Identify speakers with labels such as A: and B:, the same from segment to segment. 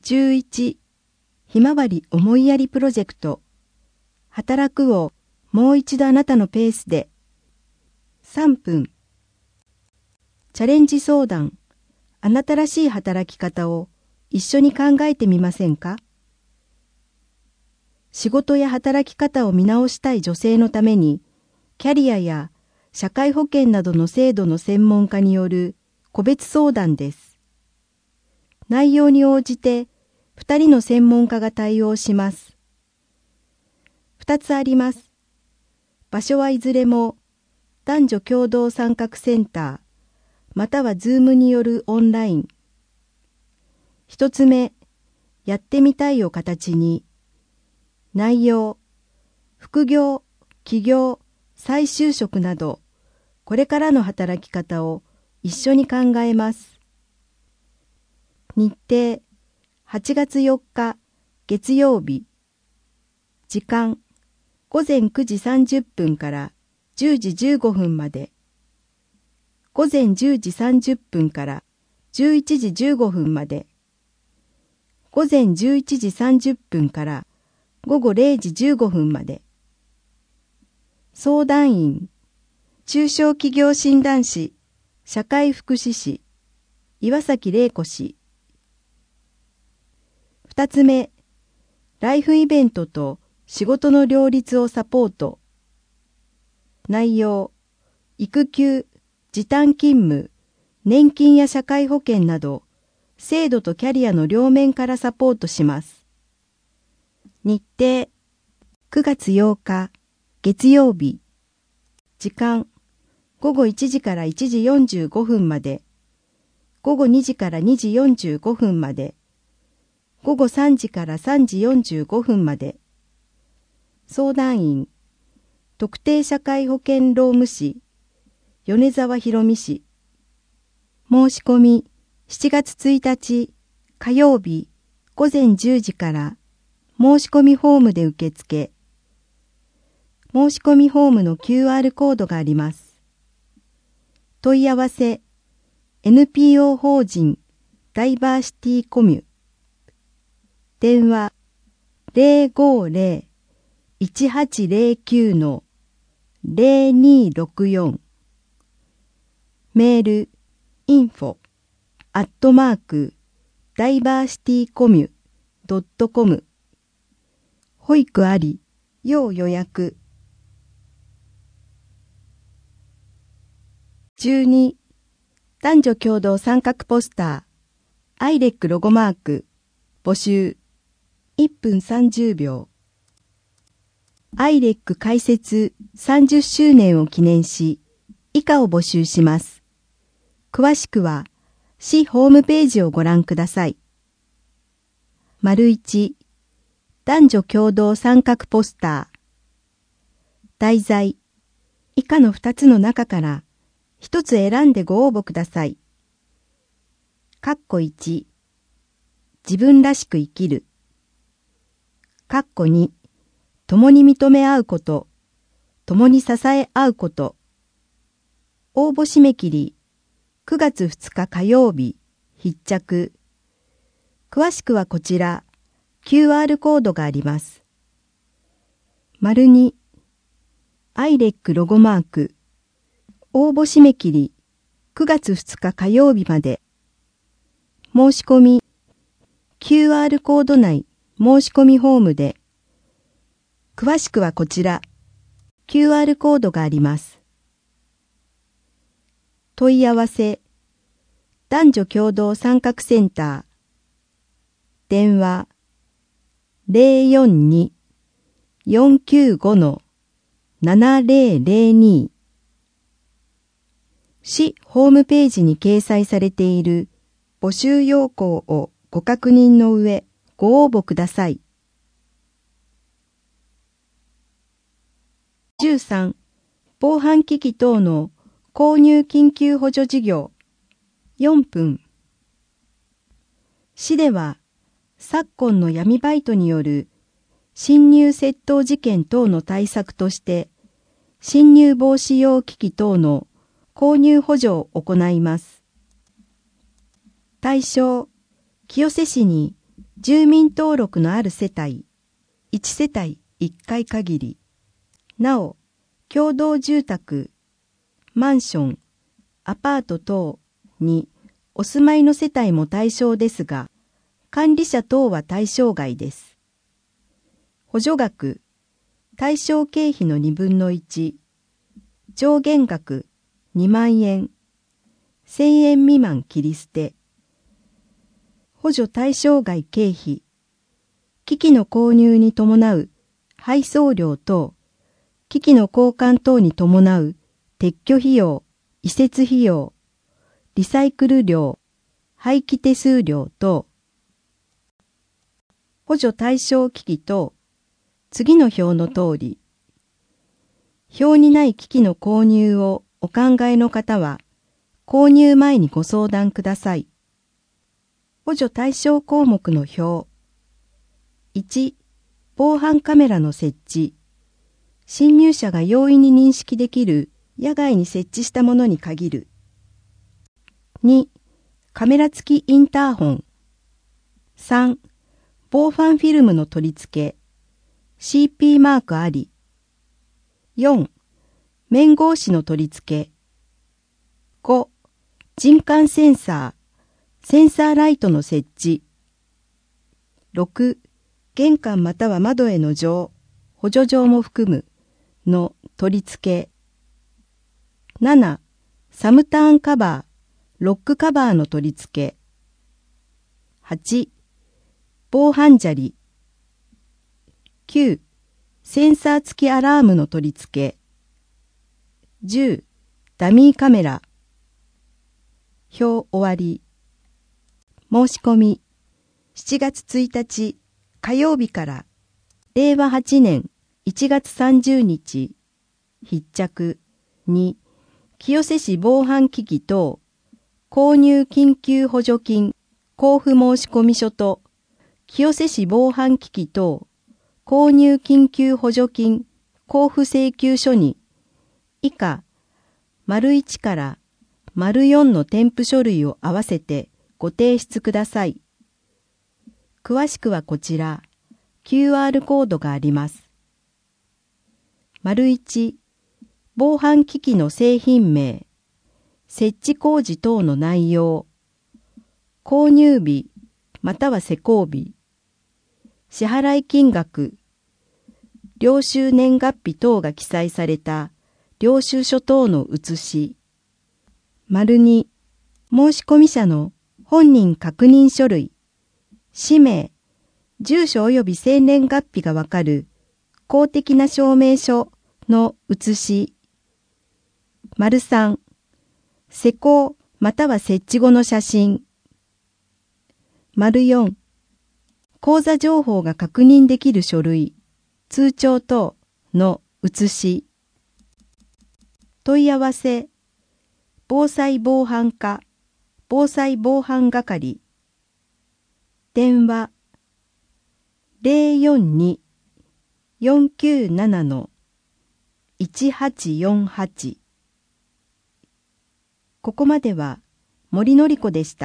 A: 11、ひまわり思いやりプロジェクト。働くをもう一度あなたのペースで。3分。チャレンジ相談。あなたらしい働き方を一緒に考えてみませんか？仕事や働き方を見直したい女性のために、キャリアや社会保険などの制度の専門家による個別相談です。内容に応じて2人の専門家が対応します。2つあります。場所はいずれも男女共同参画センター、またはZoomによるオンライン。1つ目、やってみたいを形に、内容、副業、起業、再就職など、これからの働き方を一緒に考えます。日程、8月4日、月曜日。時間、午前9時30分から10時15分まで。午前10時30分から11時15分まで。午前11時30分から午後0時15分まで。相談員、中小企業診断士、社会福祉士、岩崎玲子氏。2つ目、ライフイベントと仕事の両立をサポート。内容、育休、時短勤務、年金や社会保険など、制度とキャリアの両面からサポートします。日程、9月8日、月曜日。時間、午後1時から1時45分まで。午後2時から2時45分まで。午後3時から3時45分まで。相談員、特定社会保険労務士、米沢博美氏。申し込み、7月1日、火曜日、午前10時から、申し込みフォームで受付。申し込みフォームの QR コードがあります。問い合わせ、NPO 法人、ダイバーシティコミュ。電話、050-1809-0264。メール、info@diversitycomu.com。保育あり、要予約。12、男女共同参画ポスター、アイレックロゴマーク、募集。1分30秒。アイレック開設30周年を記念し、以下を募集します。詳しくは、市ホームページをご覧ください。1、男女共同参画ポスター。題材、以下の2つの中から1つ選んでご応募ください。1、自分らしく生きる。2、共に認め合うこと、共に支え合うこと。応募締め切り、9月2日火曜日、必着。詳しくはこちら、QR コードがあります。2、アイレックロゴマーク。応募締め切り、9月2日火曜日まで。申し込み、QR コード内、申し込みフォームで。詳しくはこちら、QR コードがあります。問い合わせ、男女共同参画センター。電話、042-495-7002。市ホームページに掲載されている募集要項をご確認の上、ご応募ください。13、防犯機器等の購入緊急補助事業。4分。市では、昨今の闇バイトによる侵入窃盗事件等の対策として、侵入防止用機器等の購入補助を行います。対象、清瀬市に住民登録のある世帯、1世帯1回限り。なお、共同住宅、マンション、アパート等にお住まいの世帯も対象ですが、管理者等は対象外です。補助額、対象経費の1/2、上限額2万円、1000円未満切り捨て。補助対象外経費、機器の購入に伴う配送料等、機器の交換等に伴う撤去費用、移設費用、リサイクル料、廃棄手数料等。補助対象機器等、次の表の通り。表にない機器の購入をお考えの方は、購入前にご相談ください。補助対象項目の表。1、防犯カメラの設置。侵入者が容易に認識できる野外に設置したものに限る。2、カメラ付きインターホン。3、防犯フィルムの取り付け。CP マークあり。4、面格子の取り付け。5、人感センサー、センサーライトの設置。6、玄関または窓への錠、補助錠も含むの取り付け。7、サムターンカバー、ロックカバーの取り付け。8、防犯砂利。9、センサー付きアラームの取り付け。10、ダミーカメラ。表終わり。申し込み。7月1日火曜日から令和8年1月30日必着。2、清瀬市防犯機器等購入緊急補助金交付申込書と清瀬市防犯機器等購入緊急補助金交付請求書に以下1から4の添付書類を合わせてご提出ください。詳しくはこちら QR コードがあります。1、防犯機器の製品名、設置工事等の内容、購入日または施工日、支払い金額、領収年月日等が記載された領収書等の写し。2、申込者の本人確認書類、氏名、住所及び生年月日がわかる公的な証明書の写し。3、施工または設置後の写真。4、口座情報が確認できる書類、通帳等の写し。問い合わせ、防災防犯課、防災防犯係。電話、042-497-1848。ここまでは森のり子でした。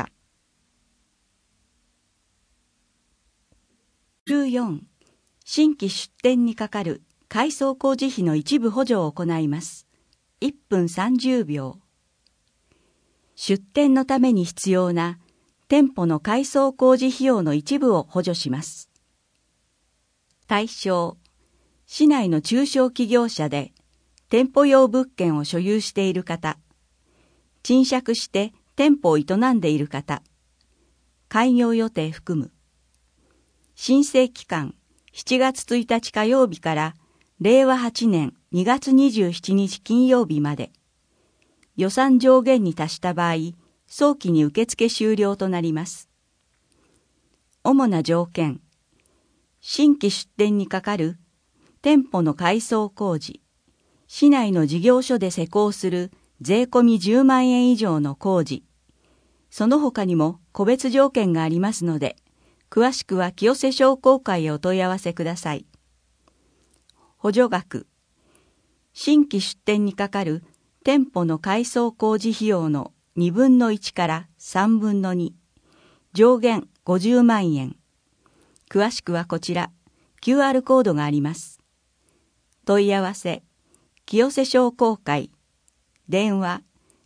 B: 14、新規出店にかかる改装工事費の一部補助を行います。1分30秒。出店のために必要な店舗の改装工事費用の一部を補助します。対象、市内の中小企業者で店舗用物件を所有している方、賃借して店舗を営んでいる方、開業予定含む。申請期間7月1日火曜日から令和8年2月27日金曜日まで。予算上限に達した場合、早期に受付終了となります。主な条件、新規出店にかかる店舗の改装工事、市内の事業所で施工する税込み10万円以上の工事、その他にも個別条件がありますので、詳しくは清瀬商工会へお問い合わせください。補助額、新規出店にかかる店舗の改装工事費用の1/2から1/3、上限50万円、 詳しくはこちら、QR コードがあります。問い合わせ、清瀬商工会、電話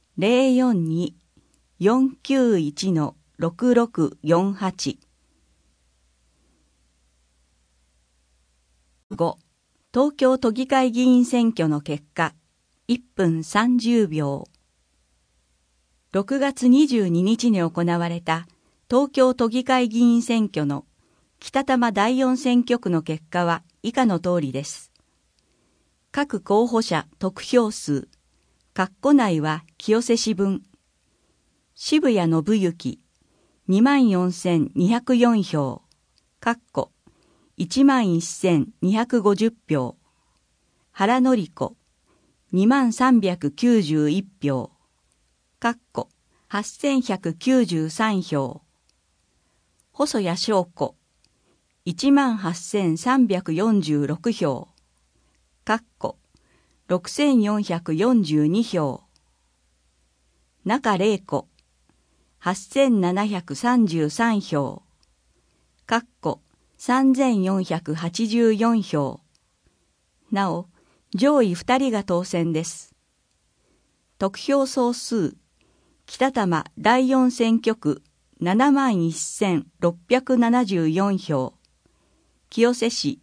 B: 042-491-6648。5. 東京都議会議員選挙の結果、1分30秒。6月22日に行われた東京都議会議員選挙の北多摩第4選挙区の結果は以下の通りです。各候補者得票数、括弧内は清瀬市分。渋谷信之、24,204票、括弧、11,250票。原典子、2391票、括弧、8,193票。細谷翔子、18,346票、括弧、6,442票。中玲子、8,733票、括弧、3,484票。なお、上位2人が当選です。得票総数、北多摩第4選挙区71,674票、清瀬市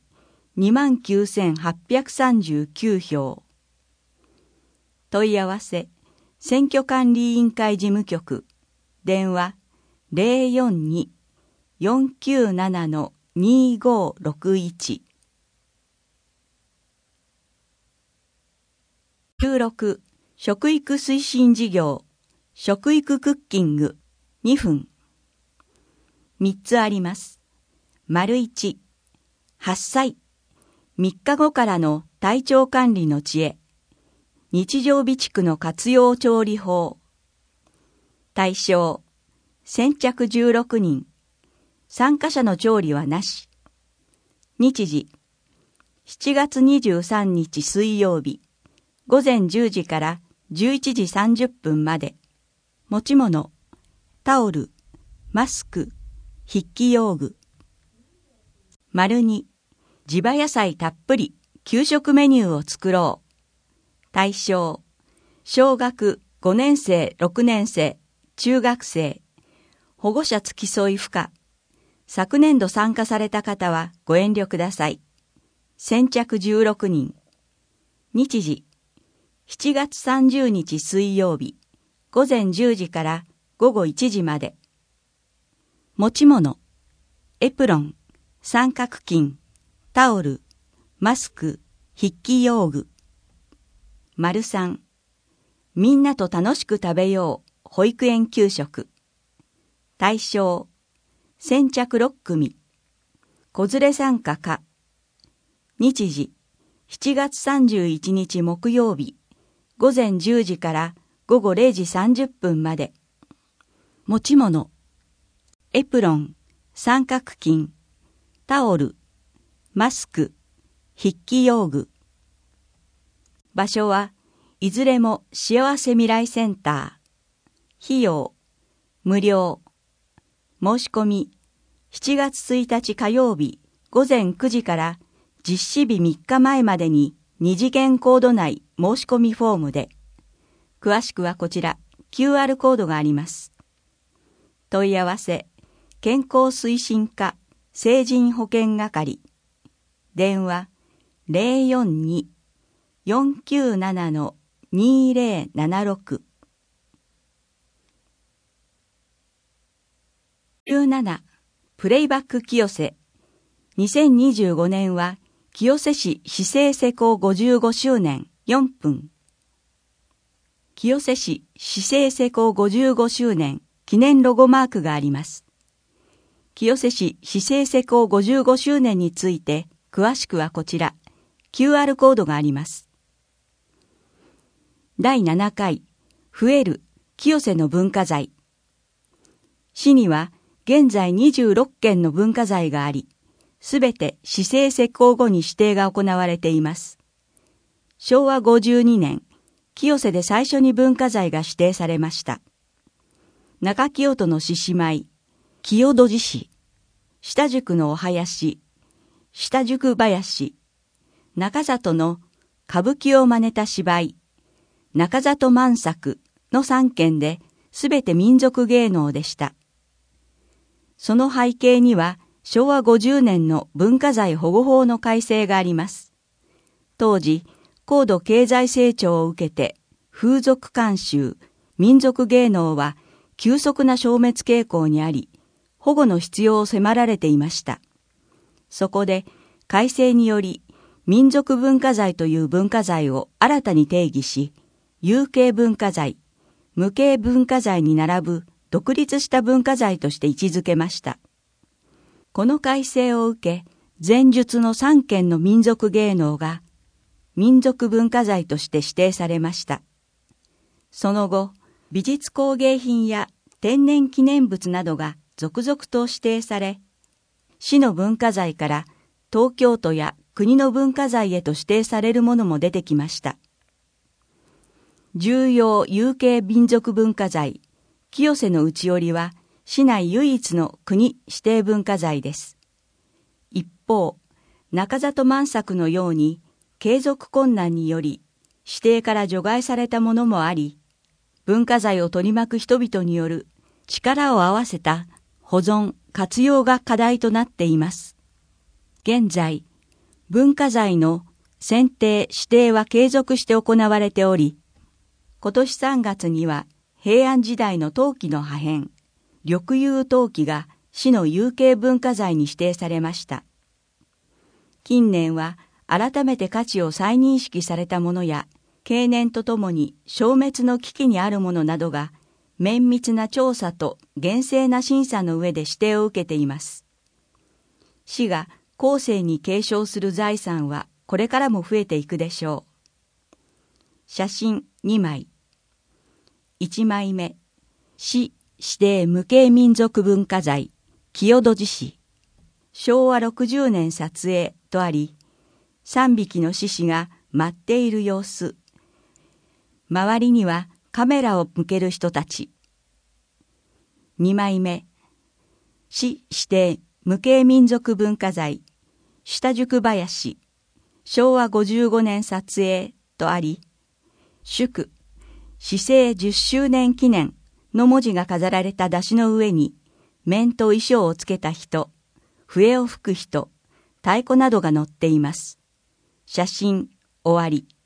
B: 29,839票。問い合わせ、選挙管理委員会事務局、電話042-497-2561。16. 食育推進事業、食育クッキング、2分。3つあります。丸1、発災。3日後からの体調管理の知恵。日常備蓄の活用調理法。対象、先着16人。参加者の調理はなし。日時、7月23日水曜日、午前10時から11時30分まで。持ち物、タオル、マスク、筆記用具。丸2、地場野菜たっぷり給食メニューを作ろう。対象、小学5年生、6年生、中学生、保護者付き添い不可。昨年度参加された方はご遠慮ください。先着16人。日時、7月30日水曜日、午前10時から午後1時まで。持ち物、エプロン、三角巾、タオル、マスク、筆記用具。丸3、みんなと楽しく食べよう、保育園給食。対象、先着6組。子連れ参加可。日時、7月31日木曜日、午前10時から午後0時30分まで。持ち物、エプロン、三角巾、タオル、マスク、筆記用具。場所はいずれも幸せ未来センター。費用、無料。申し込み、7月1日火曜日午前9時から実施日3日前までに2次元コード内申し込みフォームで。詳しくはこちら QR コードがあります。問い合わせ、健康推進課成人保健係。電話042-497-2076。17. プレイバック清瀬。2025年は清瀬市市政施行55周年4分。清瀬市市政施行55周年記念ロゴマークがあります。清瀬市市政施行55周年について詳しくはこちら QR コードがあります。第7回増える清瀬の文化財。市には現在26件の文化財があり、すべて市政施行後に指定が行われています。昭和52年、清瀬で最初に文化財が指定されました。中清戸の獅子舞、清戸寺市、 下宿のお囃子、下宿囃子、中里の歌舞伎を真似た芝居、中里万作の3件ですべて民族芸能でした。その背景には昭和50年の文化財保護法の改正があります。当時、高度経済成長を受けて風俗慣習、民族芸能は急速な消滅傾向にあり、保護の必要を迫られていました。そこで改正により民族文化財という文化財を新たに定義し、有形文化財、無形文化財に並ぶ独立した文化財として位置づけました。この改正を受け、前述の3件の民族芸能が民族文化財として指定されました。その後、美術工芸品や天然記念物などが続々と指定され、市の文化財から東京都や国の文化財へと指定されるものも出てきました。重要有形民族文化財、清瀬の内織は市内唯一の国指定文化財です。一方、中里万作のように継続困難により指定から除外されたものもあり、文化財を取り巻く人々による力を合わせた保存・活用が課題となっています。現在、文化財の選定・指定は継続して行われており、今年3月には平安時代の陶器の破片、緑釉陶器が市の有形文化財に指定されました。近年は改めて価値を再認識されたものや、経年とともに消滅の危機にあるものなどが綿密な調査と厳正な審査の上で指定を受けています。市が後世に継承する財産はこれからも増えていくでしょう。写真2枚。1枚目、市指定無形民族文化財、清戸寺市。昭和60年撮影とあり、3匹の獅子が舞っている様子。周りにはカメラを向ける人たち。2枚目、市指定無形民族文化財、下宿囃子。昭和55年撮影とあり、祝、市政10周年記念の文字が飾られた山車の上に、面と衣装をつけた人、笛を吹く人、太鼓などが載っています。写真、終わり。